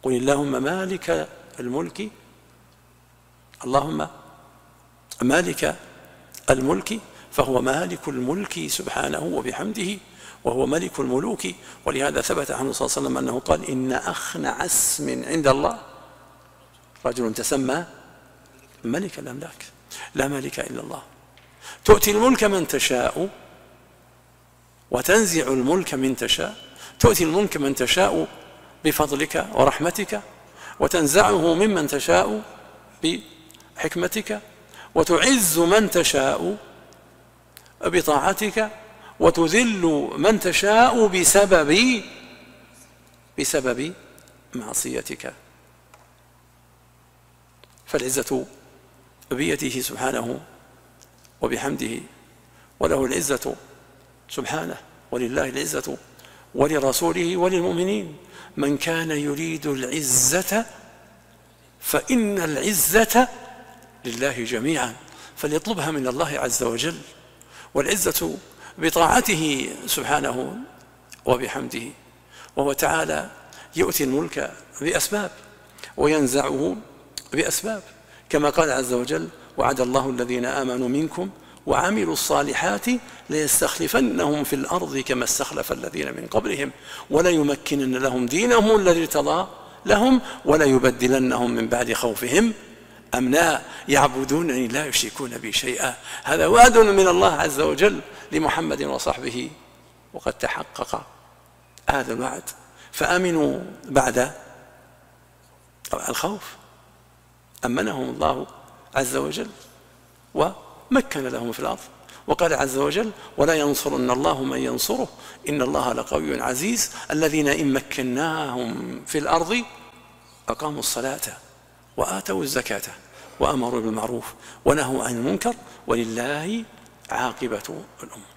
قل اللهم مالك الملك، اللهم مالك الملك، فهو مالك الملك سبحانه وبحمده، وهو ملك الملوك. ولهذا ثبت عنه صلى الله عليه وسلم أنه قال إن أخنع اسم عند الله رجل تسمى ملك الأملاك. لا ملك إلا الله. تؤتي الملك من تشاء وتنزع الملك من تشاء. تؤتي الملك من تشاء بفضلك ورحمتك، وتنزعه ممن تشاء بحكمتك، وتعز من تشاء بطاعتك، وتذل من تشاء بسبب معصيتك. فالعزة بيده سبحانه وبحمده، وله العزة سبحانه، ولله العزة ولرسوله وللمؤمنين. من كان يريد العزة فإن العزة لله جميعا، فليطلبها من الله عز وجل. والعزة بطاعته سبحانه وبحمده، وهو تعالى يؤتي الملك بأسباب وينزعه بأسباب، كما قال عز وجل وعد الله الذين آمنوا منكم وعملوا الصالحات ليستخلفنهم في الأرض كما استخلف الذين من قبلهم وليمكنن لهم دينهم الذي ارتضى لهم وليبدلنهم من بعد خوفهم أمنا يعبدونني لا يشركون بي شيئا. هذا وعد من الله عز وجل لمحمد وصحبه، وقد تحقق هذا الوعد. فأمنوا بعد الخوف، أمنهم الله عز وجل ومكن لهم في الأرض. وقال عز وجل ولا ينصرن الله من ينصره إن الله لقوي عزيز الذين إن مكناهم في الأرض أقاموا الصلاة وآتوا الزكاة وأمروا بالمعروف ونهوا عن المنكر ولله عاقبة الأمور.